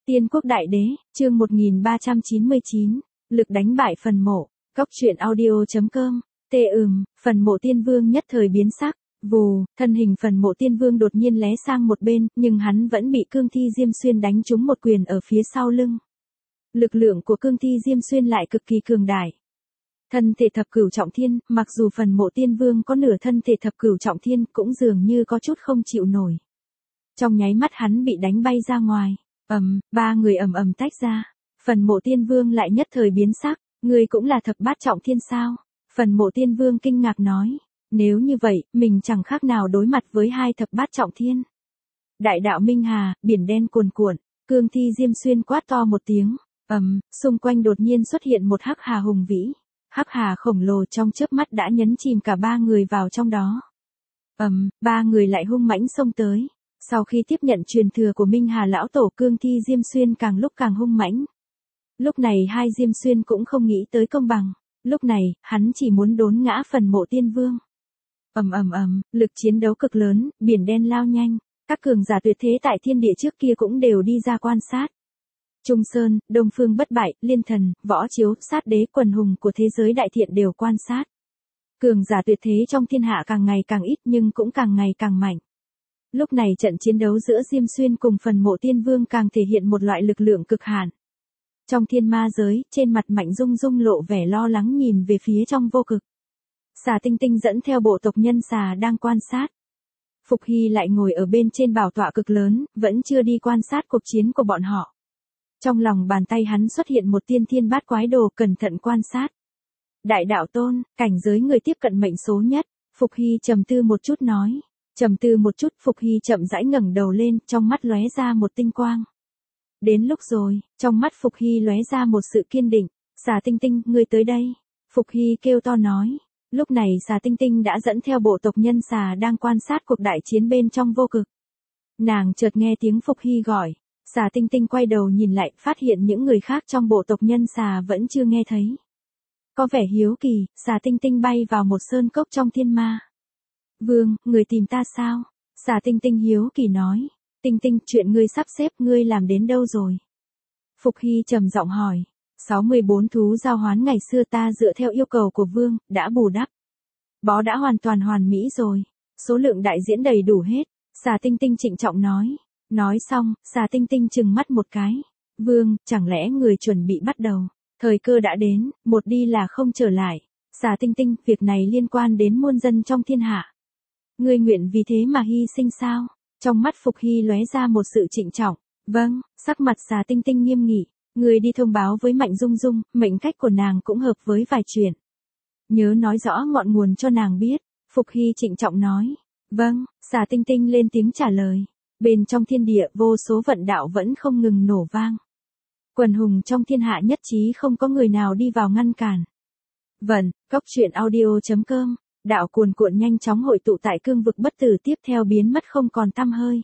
Tiên quốc đại đế, chương 1399, lực đánh bại phần mộ, cóc truyện audio.com, phần mộ tiên vương nhất thời biến sắc, vù, thân hình phần mộ tiên vương đột nhiên lé sang một bên, nhưng hắn vẫn bị cương thi Diêm Xuyên đánh trúng một quyền ở phía sau lưng. Lực lượng của cương thi Diêm Xuyên lại cực kỳ cường đại. Thân thể thập cửu trọng thiên, mặc dù phần mộ tiên vương có nửa thân thể thập cửu trọng thiên cũng dường như có chút không chịu nổi. Trong nháy mắt hắn bị đánh bay ra ngoài. Ba người ầm ầm tách ra. Phần mộ tiên vương lại nhất thời biến sắc, người cũng là thập bát trọng thiên sao? Phần mộ tiên vương kinh ngạc nói, nếu như vậy, mình chẳng khác nào đối mặt với hai thập bát trọng thiên. Đại đạo Minh Hà, biển đen cuồn cuộn, cương thi Diêm Xuyên quát to một tiếng, xung quanh đột nhiên xuất hiện một hắc hà hùng vĩ. Hắc hà khổng lồ trong chớp mắt đã nhấn chìm cả ba người vào trong đó. Ba người lại hung mãnh xông tới. Sau khi tiếp nhận truyền thừa của Minh Hà lão tổ, cương thi Diêm Xuyên càng lúc càng hung mãnh. Lúc này hai Diêm Xuyên cũng không nghĩ tới công bằng. Lúc này, hắn chỉ muốn đốn ngã phần mộ tiên vương. Lực chiến đấu cực lớn, biển đen lao nhanh. Các cường giả tuyệt thế tại thiên địa trước kia cũng đều đi ra quan sát. Trung Sơn, Đông Phương Bất Bại, Liên Thần, Võ Chiếu, Sát Đế, quần hùng của thế giới đại thiện đều quan sát. Cường giả tuyệt thế trong thiên hạ càng ngày càng ít nhưng cũng càng ngày càng mạnh. Lúc này trận chiến đấu giữa Diêm Xuyên cùng phần mộ tiên vương càng thể hiện một loại lực lượng cực hạn. Trong thiên ma giới, trên mặt Mạnh Dung Dung lộ vẻ lo lắng nhìn về phía trong vô cực. Xà Tinh Tinh dẫn theo bộ tộc nhân xà đang quan sát. Phục Hy lại ngồi ở bên trên bảo tọa cực lớn, vẫn chưa đi quan sát cuộc chiến của bọn họ. Trong lòng bàn tay hắn xuất hiện một tiên thiên bát quái đồ, cẩn thận quan sát. Đại đạo tôn, cảnh giới người tiếp cận mệnh số nhất. Phục Hy trầm tư một chút nói. Trầm tư một chút, Phục Hy chậm rãi ngẩng đầu lên, trong mắt lóe ra một tinh quang. Đến lúc rồi, trong mắt Phục Hy lóe ra một sự kiên định. Xà Tinh Tinh, ngươi tới đây. Phục Hy kêu to nói. Lúc này Xà Tinh Tinh đã dẫn theo bộ tộc nhân xà đang quan sát cuộc đại chiến bên trong vô cực. Nàng chợt nghe tiếng Phục Hy gọi. Xà Tinh Tinh quay đầu nhìn lại, phát hiện những người khác trong bộ tộc nhân xà vẫn chưa nghe thấy. Có vẻ hiếu kỳ, Xà Tinh Tinh bay vào một sơn cốc trong thiên ma. Vương, người tìm ta sao? Xà Tinh Tinh hiếu kỳ nói. Tinh Tinh, chuyện ngươi sắp xếp ngươi làm đến đâu rồi? Phục Hy trầm giọng hỏi. 64 thú giao hoán ngày xưa ta dựa theo yêu cầu của Vương, đã bù đắp. Bó đã hoàn toàn hoàn mỹ rồi. Số lượng đại diễn đầy đủ hết. Xà Tinh Tinh trịnh trọng nói. Nói xong, Xà Tinh Tinh trừng mắt một cái. Vương, chẳng lẽ người chuẩn bị bắt đầu? Thời cơ đã đến, một đi là không trở lại. Xà Tinh Tinh, việc này liên quan đến muôn dân trong thiên hạ. Ngươi nguyện vì thế mà hy sinh sao? Trong mắt Phục Hy lóe ra một sự trịnh trọng. Vâng, sắc mặt Xà Tinh Tinh nghiêm nghị. Ngươi đi thông báo với Mạnh Dung Dung, mệnh cách của nàng cũng hợp với vài chuyện. Nhớ nói rõ ngọn nguồn cho nàng biết. Phục Hy trịnh trọng nói. Vâng, Xà Tinh Tinh lên tiếng trả lời. Bên trong thiên địa vô số vận đạo vẫn không ngừng nổ vang. Quần hùng trong thiên hạ nhất trí không có người nào đi vào ngăn cản. Cóc truyện audio.com, đạo cuồn cuộn nhanh chóng hội tụ tại cương vực bất tử tiếp theo biến mất không còn tăm hơi.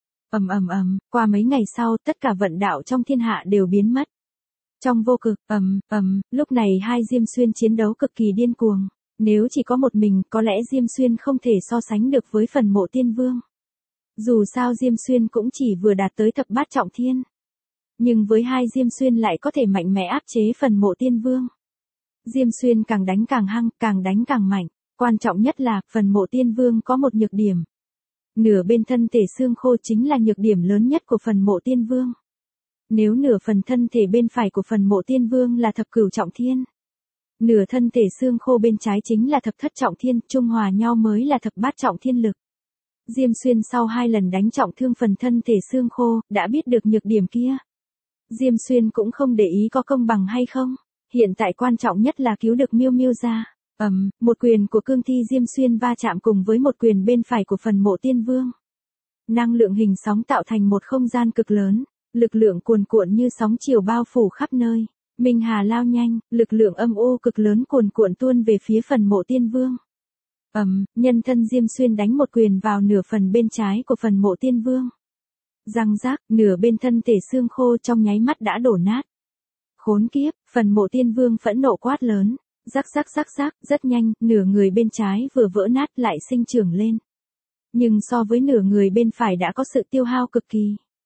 Qua mấy ngày sau tất cả vận đạo trong thiên hạ đều biến mất. Trong vô cực, lúc này hai Diêm Xuyên chiến đấu cực kỳ điên cuồng. Nếu chỉ có một mình có lẽ Diêm Xuyên không thể so sánh được với phần mộ tiên vương. Dù sao Diêm Xuyên cũng chỉ vừa đạt tới thập bát trọng thiên. Nhưng với hai Diêm Xuyên lại có thể mạnh mẽ áp chế phần mộ tiên vương. Diêm Xuyên càng đánh càng hăng, càng đánh càng mạnh. Quan trọng nhất là, phần mộ tiên vương có một nhược điểm. Nửa bên thân thể xương khô chính là nhược điểm lớn nhất của phần mộ tiên vương. Nếu nửa phần thân thể bên phải của phần mộ tiên vương là thập cửu trọng thiên. Nửa thân thể xương khô bên trái chính là thập thất trọng thiên, trung hòa nhau mới là thập bát trọng thiên lực. Diêm Xuyên sau 2 lần đánh trọng thương phần thân thể xương khô, đã biết được nhược điểm kia. Diêm Xuyên cũng không để ý có công bằng hay không. Hiện tại quan trọng nhất là cứu được Miêu Miêu ra. Một quyền của cương thi Diêm Xuyên va chạm cùng với một quyền bên phải của phần mộ tiên vương. Năng lượng hình sóng tạo thành một không gian cực lớn. Lực lượng cuồn cuộn như sóng chiều bao phủ khắp nơi. Minh Hà lao nhanh, lực lượng âm u cực lớn cuồn cuộn tuôn về phía phần mộ tiên vương. Nhân thân Diêm Xuyên đánh một quyền vào nửa phần bên trái của phần mộ tiên vương. Răng rác, nửa bên thân thể xương khô trong nháy mắt đã đổ nát. Khốn kiếp, phần mộ tiên vương phẫn nộ quát lớn. Rắc, rất nhanh, nửa người bên trái vừa vỡ nát lại sinh trưởng lên. Nhưng so với nửa người bên phải đã có sự tiêu hao cực kỳ.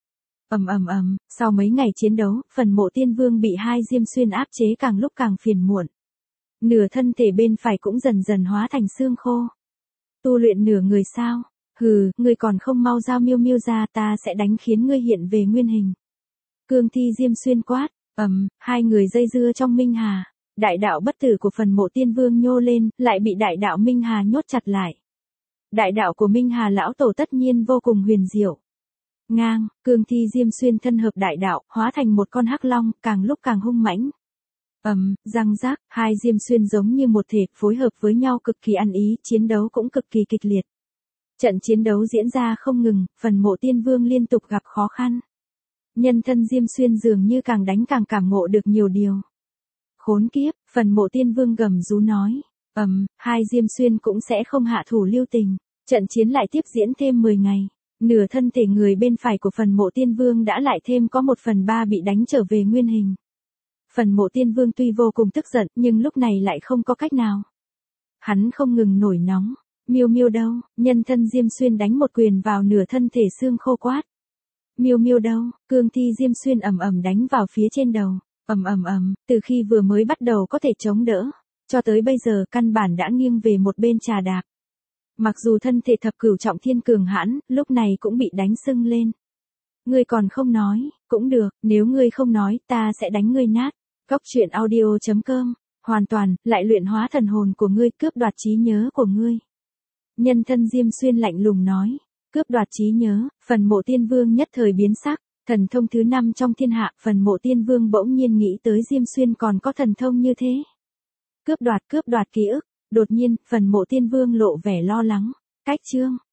Sau mấy ngày chiến đấu, phần mộ tiên vương bị hai Diêm Xuyên áp chế càng lúc càng phiền muộn. Nửa thân thể bên phải cũng dần dần hóa thành xương khô. Tu luyện nửa người sao? Hừ, ngươi còn không mau giao Miêu Miêu ra, ta sẽ đánh khiến ngươi hiện về nguyên hình. Cương Thi Diêm Xuyên quát, hai người dây dưa trong Minh Hà. Đại đạo bất tử của phần mộ tiên vương nhô lên, lại bị đại đạo Minh Hà nhốt chặt lại. Đại đạo của Minh Hà lão tổ tất nhiên vô cùng huyền diệu. Ngang, Cương Thi Diêm Xuyên thân hợp đại đạo, hóa thành một con hắc long, càng lúc càng hung mãnh. Răng rác, hai Diêm Xuyên giống như một thể, phối hợp với nhau cực kỳ ăn ý, chiến đấu cũng cực kỳ kịch liệt. Trận chiến đấu diễn ra không ngừng, phần mộ tiên vương liên tục gặp khó khăn. Nhân thân Diêm Xuyên dường như càng đánh càng cảm ngộ được nhiều điều. Khốn kiếp, phần mộ tiên vương gầm rú nói. Hai Diêm Xuyên cũng sẽ không hạ thủ lưu tình. Trận chiến lại tiếp diễn thêm 10 ngày. Nửa thân thể người bên phải của phần mộ tiên vương đã lại thêm có 1/3 bị đánh trở về nguyên hình. Phần mộ tiên vương tuy vô cùng tức giận nhưng lúc này lại không có cách nào. Hắn không ngừng nổi nóng. Miêu Miêu đâu? Nhân thân Diêm Xuyên đánh một quyền vào nửa thân thể xương khô quát. Miêu Miêu đâu? Cương Thi Diêm Xuyên đánh vào phía trên đầu. Từ khi vừa mới bắt đầu có thể chống đỡ, cho tới bây giờ căn bản đã nghiêng về một bên trà đạp. Mặc dù thân thể thập cửu trọng thiên cường hãn, lúc này cũng bị đánh sưng lên. Ngươi còn không nói, cũng được, nếu ngươi không nói, ta sẽ đánh ngươi nát. Góc truyện audio.com, hoàn toàn, lại luyện hóa thần hồn của ngươi, cướp đoạt trí nhớ của ngươi. Nhân thân Diêm Xuyên lạnh lùng nói, cướp đoạt trí nhớ, phần mộ tiên vương nhất thời biến sắc, thần thông thứ 5 trong thiên hạ, phần mộ tiên vương bỗng nhiên nghĩ tới Diêm Xuyên còn có thần thông như thế. Cướp đoạt ký ức, đột nhiên, phần mộ tiên vương lộ vẻ lo lắng, cách chương.